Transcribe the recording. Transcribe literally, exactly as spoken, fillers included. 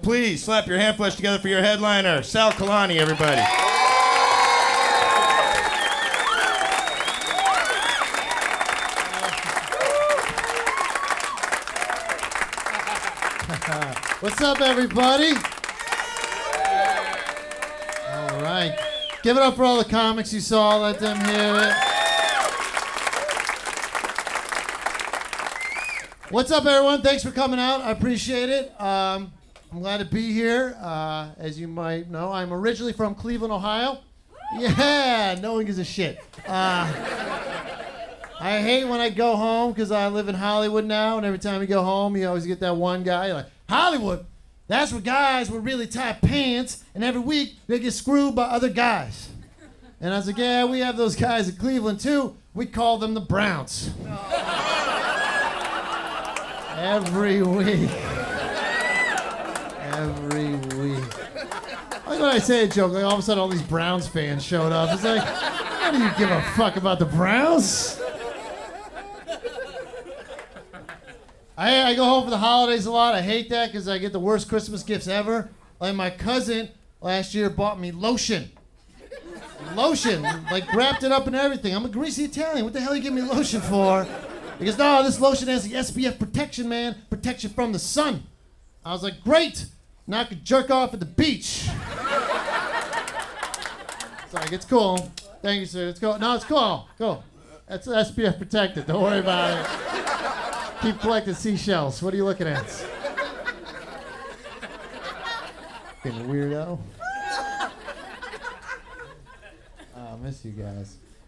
Please slap your hand flesh together for your headliner, Sal Kalani, everybody. What's up, everybody? All right. Give it up for all the comics you saw. Let them hear it. What's up, everyone? Thanks for coming out. I appreciate it. Um, I'm glad to be here. Uh, as you might know, I'm originally from Cleveland, Ohio. Yeah, no one gives a shit. Uh, I hate when I go home because I live in Hollywood now, and every time you go home, you always get that one guy like, Hollywood, that's where guys with really tight pants, and every week they get screwed by other guys. And I was like, yeah, we have those guys in Cleveland too. We call them the Browns. Every week. Every week. Like when I say a joke, like all of a sudden all these Browns fans showed up. It's like, how do you give a fuck about the Browns? I, I go home for the holidays a lot. I hate that because I get the worst Christmas gifts ever. Like my cousin last year bought me lotion. Lotion. Like wrapped it up and everything. I'm a greasy Italian. What the hell are you giving me lotion for? He goes, no, this lotion has the S P F protection, man. Protection from the sun. I was like, great. Now I can jerk off at the beach. It's like, it's cool. Thank you, sir. It's cool. No, it's cool. Cool. That's S P F protected. Don't worry about it. Keep collecting seashells. What are you looking at? Fucking weirdo. Oh, I miss you guys.